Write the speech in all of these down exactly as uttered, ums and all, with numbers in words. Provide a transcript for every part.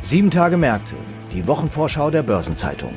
Sieben Tage Märkte, die Wochenvorschau der Börsenzeitung.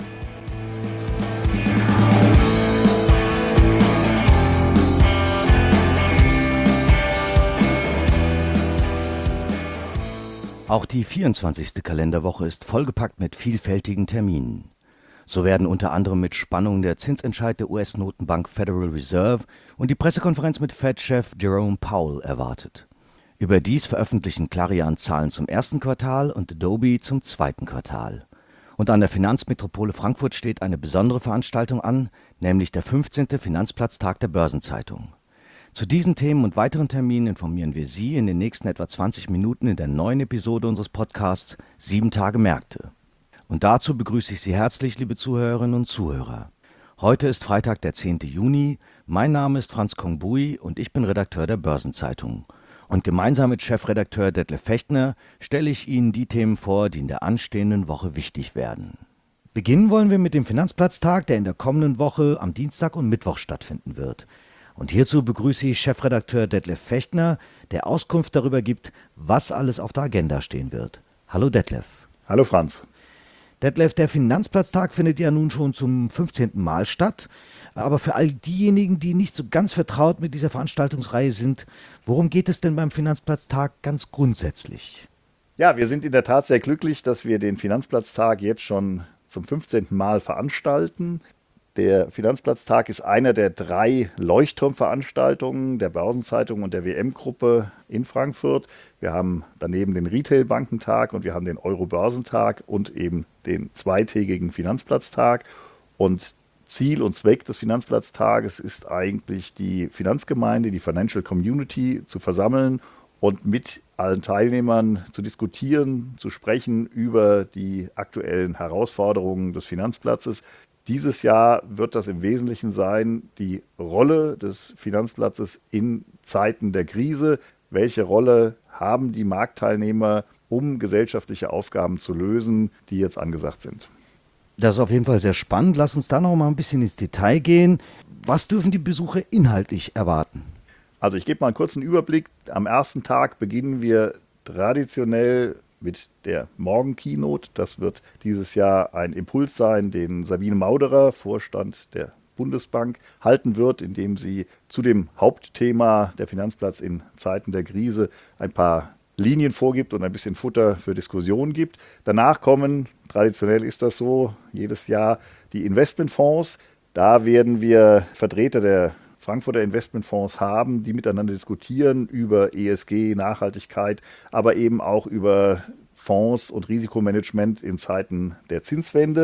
Auch die vierundzwanzigste Kalenderwoche ist vollgepackt mit vielfältigen Terminen. So werden unter anderem mit Spannung der Zinsentscheid der U S-Notenbank Federal Reserve und die Pressekonferenz mit Fed-Chef Jerome Powell erwartet. Überdies veröffentlichen Clariant Zahlen zum ersten Quartal und Adobe zum zweiten Quartal. Und an der Finanzmetropole Frankfurt steht eine besondere Veranstaltung an, nämlich der fünfzehnte Finanzplatztag der Börsenzeitung. Zu diesen Themen und weiteren Terminen informieren wir Sie in den nächsten etwa zwanzig Minuten in der neuen Episode unseres Podcasts Sieben Tage Märkte. Und dazu begrüße ich Sie herzlich, liebe Zuhörerinnen und Zuhörer. Heute ist Freitag, der zehnte Juni. Mein Name ist Franz Kongbui und ich bin Redakteur der Börsenzeitung. Und gemeinsam mit Chefredakteur Detlef Fechtner stelle ich Ihnen die Themen vor, die in der anstehenden Woche wichtig werden. Beginnen wollen wir mit dem Finanzplatztag, der in der kommenden Woche am Dienstag und Mittwoch stattfinden wird. Und hierzu begrüße ich Chefredakteur Detlef Fechtner, der Auskunft darüber gibt, was alles auf der Agenda stehen wird. Hallo Detlef. Hallo Franz. Detlef, der Finanzplatztag findet ja nun schon zum fünfzehnten Mal statt. Aber für all diejenigen, die nicht so ganz vertraut mit dieser Veranstaltungsreihe sind, worum geht es denn beim Finanzplatztag ganz grundsätzlich? Ja, wir sind in der Tat sehr glücklich, dass wir den Finanzplatztag jetzt schon zum fünfzehnten Mal veranstalten. Der Finanzplatztag ist einer der drei Leuchtturmveranstaltungen der Börsenzeitung und der W M-Gruppe in Frankfurt. Wir haben daneben den Retail-Bankentag und wir haben den Euro-Börsentag und eben den zweitägigen Finanzplatztag. Und Ziel und Zweck des Finanzplatztages ist eigentlich, die Finanzgemeinde, die Financial Community zu versammeln und mit allen Teilnehmern zu diskutieren, zu sprechen über die aktuellen Herausforderungen des Finanzplatzes. Dieses Jahr wird das im Wesentlichen sein, die Rolle des Finanzplatzes in Zeiten der Krise. Welche Rolle haben die Marktteilnehmer, um gesellschaftliche Aufgaben zu lösen, die jetzt angesagt sind? Das ist auf jeden Fall sehr spannend. Lass uns da noch mal ein bisschen ins Detail gehen. Was dürfen die Besucher inhaltlich erwarten? Also ich gebe mal einen kurzen Überblick. Am ersten Tag beginnen wir traditionell mit der Morgen-Keynote. Das wird dieses Jahr ein Impuls sein, den Sabine Mauderer, Vorstand der Bundesbank, halten wird, indem sie zu dem Hauptthema der Finanzplatz in Zeiten der Krise ein paar Linien vorgibt und ein bisschen Futter für Diskussionen gibt. Danach kommen, traditionell ist das so, jedes Jahr die Investmentfonds. Da werden wir Vertreter der Frankfurter Investmentfonds haben, die miteinander diskutieren über E S G, Nachhaltigkeit, aber eben auch über Fonds und Risikomanagement in Zeiten der Zinswende.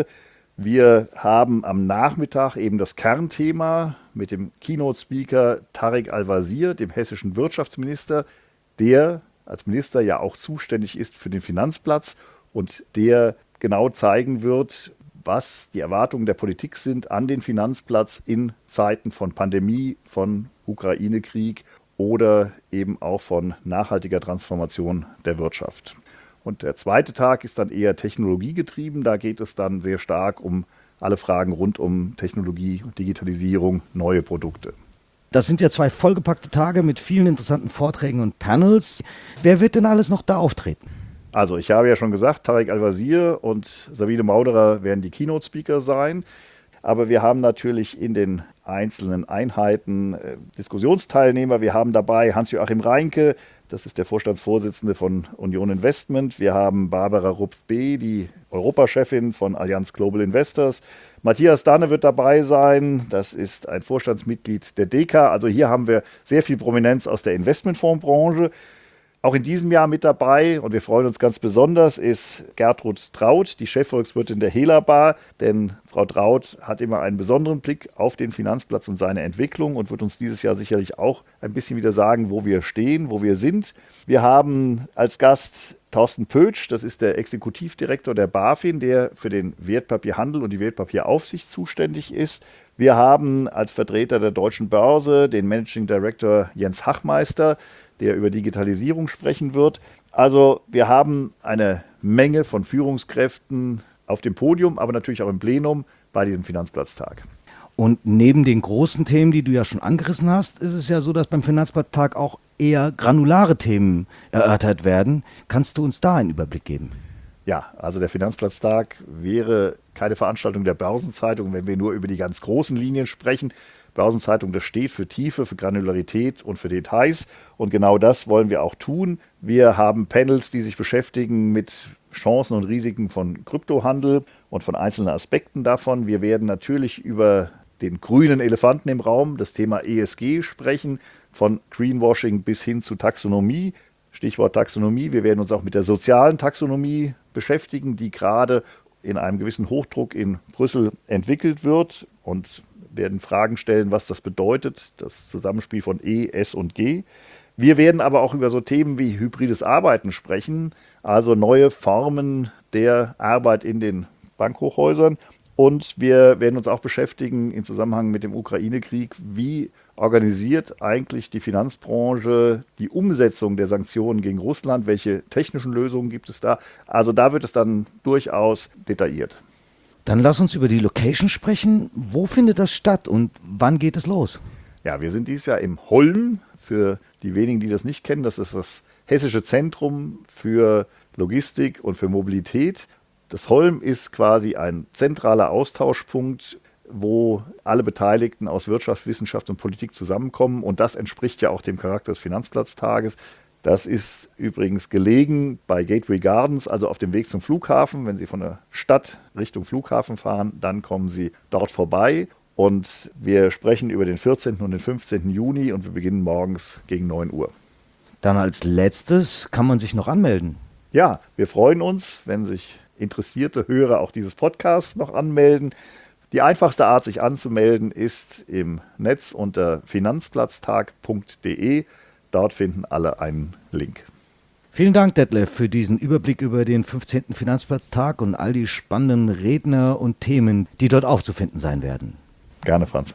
Wir haben am Nachmittag eben das Kernthema mit dem Keynote-Speaker Tarek Al-Wazir, dem hessischen Wirtschaftsminister, der als Minister ja auch zuständig ist für den Finanzplatz und der genau zeigen wird, was die Erwartungen der Politik sind an den Finanzplatz in Zeiten von Pandemie, von Ukraine-Krieg oder eben auch von nachhaltiger Transformation der Wirtschaft. Und der zweite Tag ist dann eher technologiegetrieben. Da geht es dann sehr stark um alle Fragen rund um Technologie, Digitalisierung, neue Produkte. Das sind ja zwei vollgepackte Tage mit vielen interessanten Vorträgen und Panels. Wer wird denn alles noch da auftreten? Also ich habe ja schon gesagt, Tarek Al-Wazir und Sabine Mauderer werden die Keynote-Speaker sein. Aber wir haben natürlich in den einzelnen Einheiten äh, Diskussionsteilnehmer. Wir haben dabei Hans-Joachim Reinke, das ist der Vorstandsvorsitzende von Union Investment. Wir haben Barbara Rupf-B., die Europachefin von Allianz Global Investors. Matthias Danne wird dabei sein, das ist ein Vorstandsmitglied der D E K A. Also hier haben wir sehr viel Prominenz aus der Investmentfondsbranche. Auch in diesem Jahr mit dabei, und wir freuen uns ganz besonders, ist Gertrud Traut, die Chefvolkswirtin der Helabar. Denn Frau Traut hat immer einen besonderen Blick auf den Finanzplatz und seine Entwicklung und wird uns dieses Jahr sicherlich auch ein bisschen wieder sagen, wo wir stehen, wo wir sind. Wir haben als Gast Thorsten Pötsch, das ist der Exekutivdirektor der BaFin, der für den Wertpapierhandel und die Wertpapieraufsicht zuständig ist. Wir haben als Vertreter der Deutschen Börse den Managing Director Jens Hachmeister, der über Digitalisierung sprechen wird. Also wir haben eine Menge von Führungskräften auf dem Podium, aber natürlich auch im Plenum bei diesem Finanzplatztag. Und neben den großen Themen, die du ja schon angerissen hast, ist es ja so, dass beim Finanzplatztag auch eher granulare Themen erörtert werden. Kannst du uns da einen Überblick geben? Ja, also der Finanzplatztag wäre keine Veranstaltung der Börsenzeitung, wenn wir nur über die ganz großen Linien sprechen. Börsenzeitung, das steht für Tiefe, für Granularität und für Details. Und genau das wollen wir auch tun. Wir haben Panels, die sich beschäftigen mit Chancen und Risiken von Kryptohandel und von einzelnen Aspekten davon. Wir werden natürlich über den grünen Elefanten im Raum, das Thema E S G, sprechen, von Greenwashing bis hin zu Taxonomie. Stichwort Taxonomie. Wir werden uns auch mit der sozialen Taxonomie beschäftigen, die gerade in einem gewissen Hochdruck in Brüssel entwickelt wird, und werden Fragen stellen, was das bedeutet, das Zusammenspiel von E, S und G. Wir werden aber auch über so Themen wie hybrides Arbeiten sprechen, also neue Formen der Arbeit in den Bankhochhäusern. Und wir werden uns auch beschäftigen im Zusammenhang mit dem Ukraine-Krieg, wie organisiert eigentlich die Finanzbranche die Umsetzung der Sanktionen gegen Russland, welche technischen Lösungen gibt es da. Also da wird es dann durchaus detailliert. Dann lass uns über die Location sprechen. Wo findet das statt und wann geht es los? Ja, wir sind dieses Jahr im Holm. Für die wenigen, die das nicht kennen, das ist das Hessische Zentrum für Logistik und für Mobilität. Das Holm ist quasi ein zentraler Austauschpunkt, wo alle Beteiligten aus Wirtschaft, Wissenschaft und Politik zusammenkommen. Und das entspricht ja auch dem Charakter des Finanzplatztages. Das ist übrigens gelegen bei Gateway Gardens, also auf dem Weg zum Flughafen. Wenn Sie von der Stadt Richtung Flughafen fahren, dann kommen Sie dort vorbei. Und wir sprechen über den vierzehnten und den fünfzehnten Juni und wir beginnen morgens gegen neun Uhr. Dann als letztes kann man sich noch anmelden. Ja, wir freuen uns, wenn sich interessierte Hörer auch dieses Podcasts noch anmelden. Die einfachste Art, sich anzumelden, ist im Netz unter finanzplatztag punkt de. Dort finden alle einen Link. Vielen Dank, Detlef, für diesen Überblick über den fünfzehnten Finanzplatztag und all die spannenden Redner und Themen, die dort aufzufinden sein werden. Gerne, Franz.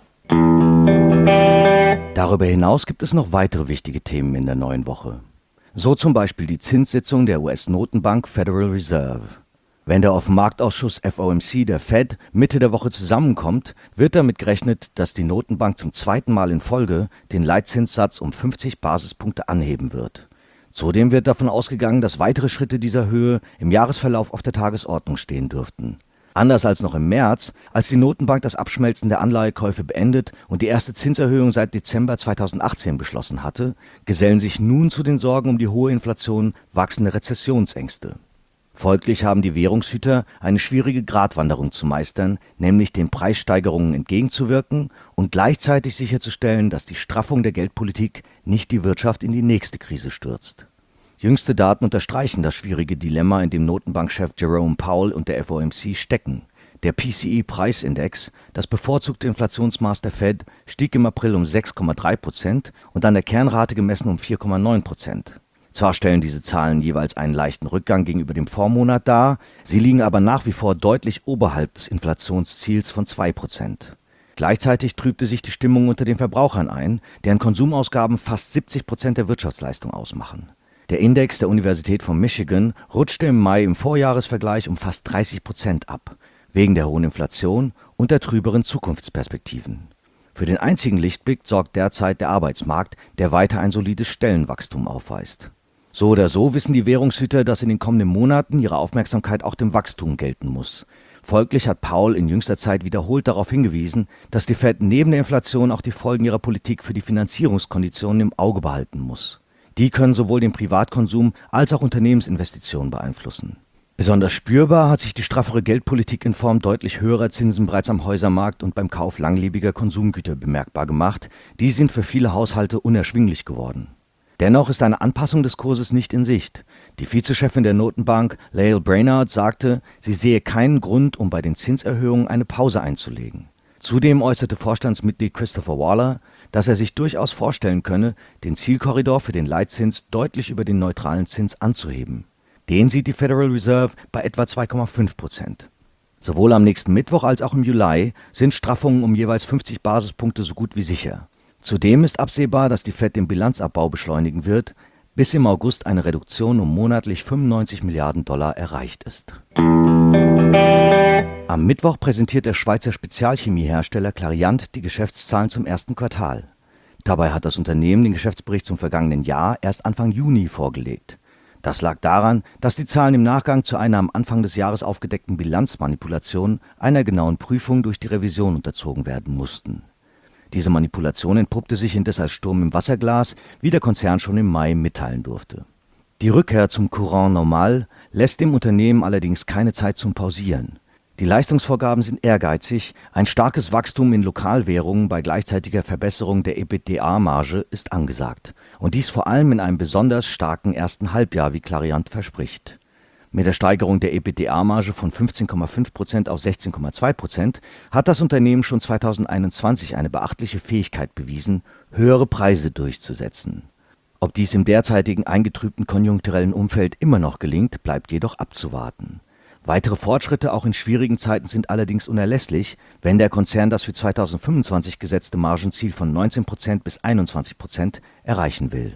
Darüber hinaus gibt es noch weitere wichtige Themen in der neuen Woche. So zum Beispiel die Zinssitzung der U S-Notenbank Federal Reserve. Wenn der Offenmarktausschuss F O M C der Fed Mitte der Woche zusammenkommt, wird damit gerechnet, dass die Notenbank zum zweiten Mal in Folge den Leitzinssatz um fünfzig Basispunkte anheben wird. Zudem wird davon ausgegangen, dass weitere Schritte dieser Höhe im Jahresverlauf auf der Tagesordnung stehen dürften. Anders als noch im März, als die Notenbank das Abschmelzen der Anleihekäufe beendet und die erste Zinserhöhung seit Dezember zweitausendachtzehn beschlossen hatte, gesellen sich nun zu den Sorgen um die hohe Inflation wachsende Rezessionsängste. Folglich haben die Währungshüter eine schwierige Gratwanderung zu meistern, nämlich den Preissteigerungen entgegenzuwirken und gleichzeitig sicherzustellen, dass die Straffung der Geldpolitik nicht die Wirtschaft in die nächste Krise stürzt. Jüngste Daten unterstreichen das schwierige Dilemma, in dem Notenbankchef Jerome Powell und der F O M C stecken. Der P C E-Preisindex, das bevorzugte Inflationsmaß der Fed, stieg im April um sechs Komma drei Prozent und an der Kernrate gemessen um vier Komma neun Prozent. Zwar stellen diese Zahlen jeweils einen leichten Rückgang gegenüber dem Vormonat dar, sie liegen aber nach wie vor deutlich oberhalb des Inflationsziels von zwei Prozent. Gleichzeitig trübte sich die Stimmung unter den Verbrauchern ein, deren Konsumausgaben fast siebzig Prozent der Wirtschaftsleistung ausmachen. Der Index der Universität von Michigan rutschte im Mai im Vorjahresvergleich um fast dreißig Prozent ab, wegen der hohen Inflation und der trüberen Zukunftsperspektiven. Für den einzigen Lichtblick sorgt derzeit der Arbeitsmarkt, der weiter ein solides Stellenwachstum aufweist. So oder so wissen die Währungshüter, dass in den kommenden Monaten ihre Aufmerksamkeit auch dem Wachstum gelten muss. Folglich hat Powell in jüngster Zeit wiederholt darauf hingewiesen, dass die Fed neben der Inflation auch die Folgen ihrer Politik für die Finanzierungskonditionen im Auge behalten muss. Die können sowohl den Privatkonsum als auch Unternehmensinvestitionen beeinflussen. Besonders spürbar hat sich die straffere Geldpolitik in Form deutlich höherer Zinsen bereits am Häusermarkt und beim Kauf langlebiger Konsumgüter bemerkbar gemacht. Die sind für viele Haushalte unerschwinglich geworden. Dennoch ist eine Anpassung des Kurses nicht in Sicht. Die Vizechefin der Notenbank, Lael Brainard, sagte, sie sehe keinen Grund, um bei den Zinserhöhungen eine Pause einzulegen. Zudem äußerte Vorstandsmitglied Christopher Waller, dass er sich durchaus vorstellen könne, den Zielkorridor für den Leitzins deutlich über den neutralen Zins anzuheben. Den sieht die Federal Reserve bei etwa zwei Komma fünf Prozent. Sowohl am nächsten Mittwoch als auch im Juli sind Straffungen um jeweils fünfzig Basispunkte so gut wie sicher. Zudem ist absehbar, dass die Fed den Bilanzabbau beschleunigen wird, bis im August eine Reduktion um monatlich fünfundneunzig Milliarden Dollar erreicht ist. Am Mittwoch präsentiert der Schweizer Spezialchemiehersteller Clariant die Geschäftszahlen zum ersten Quartal. Dabei hat das Unternehmen den Geschäftsbericht zum vergangenen Jahr erst Anfang Juni vorgelegt. Das lag daran, dass die Zahlen im Nachgang zu einer am Anfang des Jahres aufgedeckten Bilanzmanipulation einer genauen Prüfung durch die Revision unterzogen werden mussten. Diese Manipulation entpuppte sich indes als Sturm im Wasserglas, wie der Konzern schon im Mai mitteilen durfte. Die Rückkehr zum Courant normal lässt dem Unternehmen allerdings keine Zeit zum Pausieren. Die Leistungsvorgaben sind ehrgeizig, ein starkes Wachstum in Lokalwährungen bei gleichzeitiger Verbesserung der EBITDA-Marge ist angesagt. Und dies vor allem in einem besonders starken ersten Halbjahr, wie Clariant verspricht. Mit der Steigerung der EBITDA-Marge von fünfzehn Komma fünf Prozent auf sechzehn Komma zwei Prozent hat das Unternehmen schon zweitausendeinundzwanzig eine beachtliche Fähigkeit bewiesen, höhere Preise durchzusetzen. Ob dies im derzeitigen eingetrübten konjunkturellen Umfeld immer noch gelingt, bleibt jedoch abzuwarten. Weitere Fortschritte auch in schwierigen Zeiten sind allerdings unerlässlich, wenn der Konzern das für zweitausendfünfundzwanzig gesetzte Margenziel von neunzehn Prozent bis einundzwanzig Prozent erreichen will.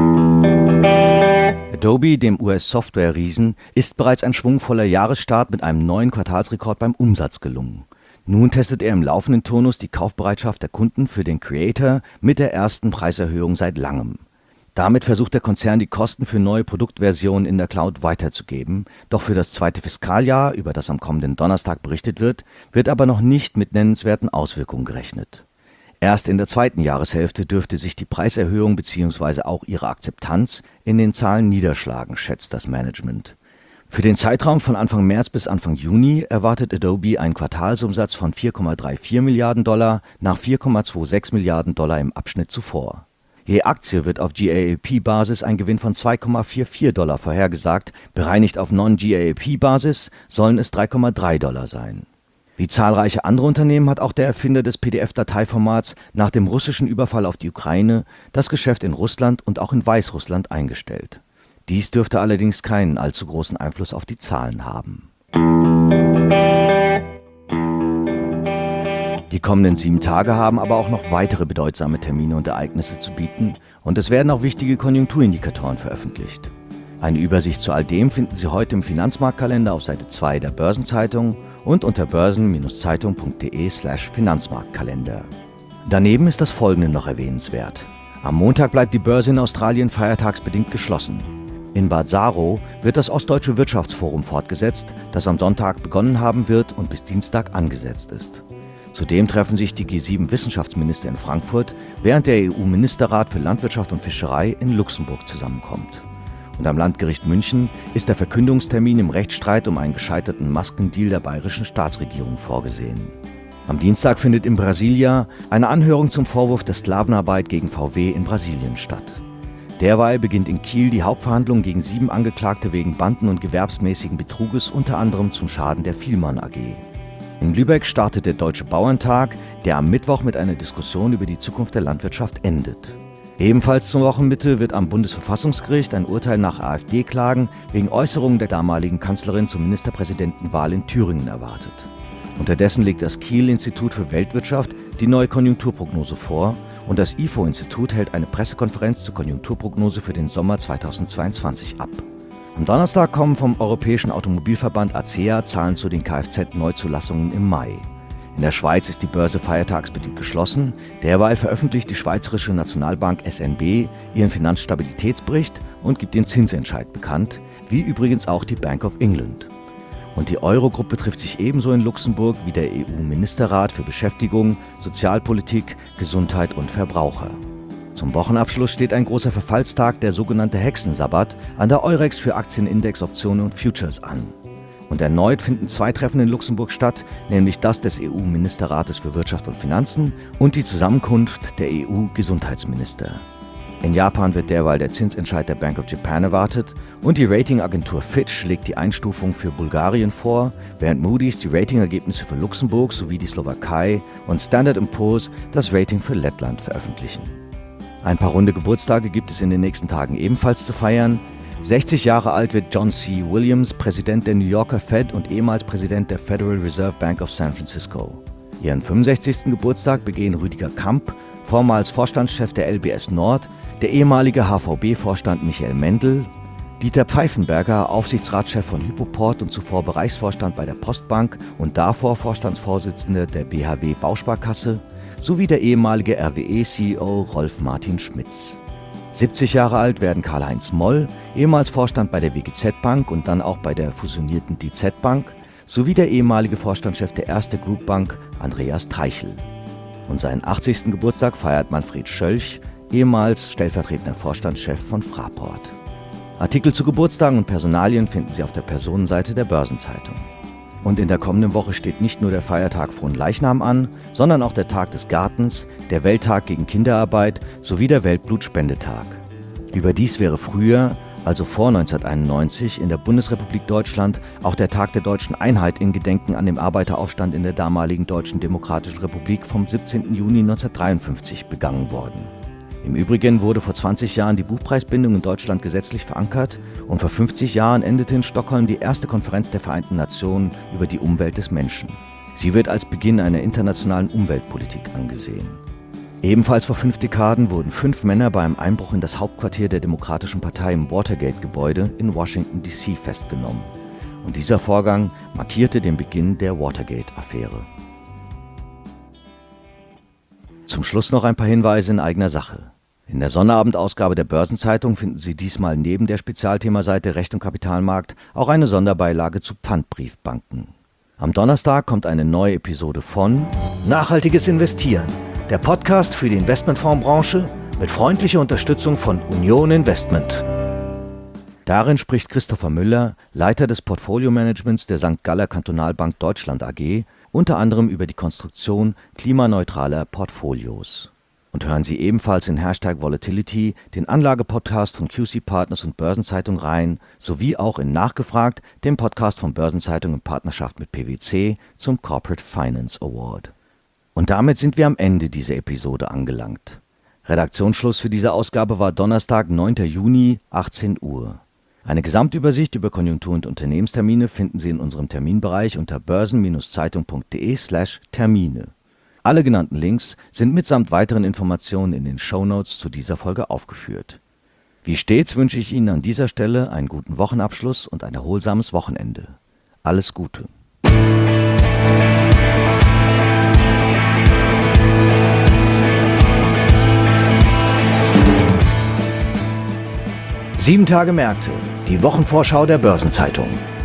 Adobe, dem U S-Software-Riesen, ist bereits ein schwungvoller Jahresstart mit einem neuen Quartalsrekord beim Umsatz gelungen. Nun testet er im laufenden Turnus die Kaufbereitschaft der Kunden für den Creator mit der ersten Preiserhöhung seit langem. Damit versucht der Konzern, die Kosten für neue Produktversionen in der Cloud weiterzugeben. Doch für das zweite Fiskaljahr, über das am kommenden Donnerstag berichtet wird, wird aber noch nicht mit nennenswerten Auswirkungen gerechnet. Erst in der zweiten Jahreshälfte dürfte sich die Preiserhöhung bzw. auch ihre Akzeptanz in den Zahlen niederschlagen, schätzt das Management. Für den Zeitraum von Anfang März bis Anfang Juni erwartet Adobe einen Quartalsumsatz von vier Komma vierunddreißig Milliarden Dollar nach vier Komma sechsundzwanzig Milliarden Dollar im Abschnitt zuvor. Je Aktie wird auf G A A P-Basis ein Gewinn von zwei Komma vierundvierzig Dollar vorhergesagt, bereinigt auf Non-G A A P-Basis sollen es drei Komma drei Dollar sein. Wie zahlreiche andere Unternehmen hat auch der Erfinder des P D F-Dateiformats nach dem russischen Überfall auf die Ukraine das Geschäft in Russland und auch in Weißrussland eingestellt. Dies dürfte allerdings keinen allzu großen Einfluss auf die Zahlen haben. Die kommenden sieben Tage haben aber auch noch weitere bedeutsame Termine und Ereignisse zu bieten und es werden auch wichtige Konjunkturindikatoren veröffentlicht. Eine Übersicht zu all dem finden Sie heute im Finanzmarktkalender auf Seite zwei der Börsenzeitung und unter börsen-zeitung punkt de slash Finanzmarktkalender. Daneben ist das Folgende noch erwähnenswert. Am Montag bleibt die Börse in Australien feiertagsbedingt geschlossen. In Bad Saro wird das Ostdeutsche Wirtschaftsforum fortgesetzt, das am Sonntag begonnen haben wird und bis Dienstag angesetzt ist. Zudem treffen sich die G sieben Wissenschaftsminister in Frankfurt, während der E U-Ministerrat für Landwirtschaft und Fischerei in Luxemburg zusammenkommt. Und am Landgericht München ist der Verkündungstermin im Rechtsstreit um einen gescheiterten Maskendeal der bayerischen Staatsregierung vorgesehen. Am Dienstag findet in Brasilia eine Anhörung zum Vorwurf der Sklavenarbeit gegen V W in Brasilien statt. Derweil beginnt in Kiel die Hauptverhandlung gegen sieben Angeklagte wegen banden- und gewerbsmäßigen Betruges, unter anderem zum Schaden der Vielmann A G. In Lübeck startet der Deutsche Bauerntag, der am Mittwoch mit einer Diskussion über die Zukunft der Landwirtschaft endet. Ebenfalls zur Wochenmitte wird am Bundesverfassungsgericht ein Urteil nach AfD-Klagen wegen Äußerungen der damaligen Kanzlerin zur Ministerpräsidentenwahl in Thüringen erwartet. Unterdessen legt das Kiel-Institut für Weltwirtschaft die neue Konjunkturprognose vor und das I F O-Institut hält eine Pressekonferenz zur Konjunkturprognose für den Sommer zweitausendzweiundzwanzig ab. Am Donnerstag kommen vom Europäischen Automobilverband A C E A Zahlen zu den Kfz-Neuzulassungen im Mai. In der Schweiz ist die Börse feiertagsbedingt geschlossen. Derweil veröffentlicht die Schweizerische Nationalbank S N B ihren Finanzstabilitätsbericht und gibt den Zinsentscheid bekannt, wie übrigens auch die Bank of England. Und die Eurogruppe trifft sich ebenso in Luxemburg wie der E U-Ministerrat für Beschäftigung, Sozialpolitik, Gesundheit und Verbraucher. Zum Wochenabschluss steht ein großer Verfallstag, der sogenannte Hexensabbat, an der Eurex für Aktienindex, Optionen und Futures an. Und erneut finden zwei Treffen in Luxemburg statt, nämlich das des E U-Ministerrates für Wirtschaft und Finanzen und die Zusammenkunft der E U-Gesundheitsminister. In Japan wird derweil der Zinsentscheid der Bank of Japan erwartet und die Ratingagentur Fitch legt die Einstufung für Bulgarien vor, während Moody's die Ratingergebnisse für Luxemburg sowie die Slowakei und Standard and Poor's das Rating für Lettland veröffentlichen. Ein paar runde Geburtstage gibt es in den nächsten Tagen ebenfalls zu feiern. sechzig Jahre alt wird John C. Williams, Präsident der New Yorker Fed und ehemals Präsident der Federal Reserve Bank of San Francisco. Ihren fünfundsechzigsten Geburtstag begehen Rüdiger Kamp, vormals Vorstandschef der L B S Nord, der ehemalige H V B-Vorstand Michael Mendel, Dieter Pfeifenberger, Aufsichtsratschef von Hypoport und zuvor Bereichsvorstand bei der Postbank und davor Vorstandsvorsitzender der B H W Bausparkasse, sowie der ehemalige R W E-C E O Rolf Martin Schmitz. siebzig Jahre alt werden Karl-Heinz Moll, ehemals Vorstand bei der W G Z-Bank und dann auch bei der fusionierten D Z-Bank, sowie der ehemalige Vorstandschef der Erste Group Bank, Andreas Treichel. Und seinen achtzigsten Geburtstag feiert Manfred Schölch, ehemals stellvertretender Vorstandschef von Fraport. Artikel zu Geburtstagen und Personalien finden Sie auf der Personenseite der Börsenzeitung. Und in der kommenden Woche steht nicht nur der Feiertag Fronleichnam an, sondern auch der Tag des Gartens, der Welttag gegen Kinderarbeit sowie der Weltblutspendetag. Überdies wäre früher, also vor neunzehnhunderteinundneunzig, in der Bundesrepublik Deutschland auch der Tag der deutschen Einheit in Gedenken an den Arbeiteraufstand in der damaligen Deutschen Demokratischen Republik vom siebzehnten Juni neunzehnhundertdreiundfünfzig begangen worden. Im Übrigen wurde vor zwanzig Jahren die Buchpreisbindung in Deutschland gesetzlich verankert und vor fünfzig Jahren endete in Stockholm die erste Konferenz der Vereinten Nationen über die Umwelt des Menschen. Sie wird als Beginn einer internationalen Umweltpolitik angesehen. Ebenfalls vor fünf Dekaden wurden fünf Männer bei einem Einbruch in das Hauptquartier der Demokratischen Partei im Watergate-Gebäude in Washington D C festgenommen. Und dieser Vorgang markierte den Beginn der Watergate-Affäre. Zum Schluss noch ein paar Hinweise in eigener Sache. In der Sonnerabendausgabe der Börsenzeitung finden Sie diesmal neben der Spezialthemaseite Recht und Kapitalmarkt auch eine Sonderbeilage zu Pfandbriefbanken. Am Donnerstag kommt eine neue Episode von Nachhaltiges Investieren, der Podcast für die Investmentfondsbranche mit freundlicher Unterstützung von Union Investment. Darin spricht Christopher Müller, Leiter des Portfolio-Managements der Sankt Galler Kantonalbank Deutschland A G, unter anderem über die Konstruktion klimaneutraler Portfolios. Und hören Sie ebenfalls in Hashtag Volatility den Anlagepodcast von Q C Partners und Börsenzeitung rein, sowie auch in Nachgefragt, dem Podcast von Börsenzeitung in Partnerschaft mit P W C zum Corporate Finance Award. Und damit sind wir am Ende dieser Episode angelangt. Redaktionsschluss für diese Ausgabe war Donnerstag, neunten Juni, achtzehn Uhr. Eine Gesamtübersicht über Konjunktur- und Unternehmenstermine finden Sie in unserem Terminbereich unter börsen-zeitung.de slash Termine. Alle genannten Links sind mitsamt weiteren Informationen in den Shownotes zu dieser Folge aufgeführt. Wie stets wünsche ich Ihnen an dieser Stelle einen guten Wochenabschluss und ein erholsames Wochenende. Alles Gute. Sieben Tage Märkte, die Wochenvorschau der Börsenzeitung.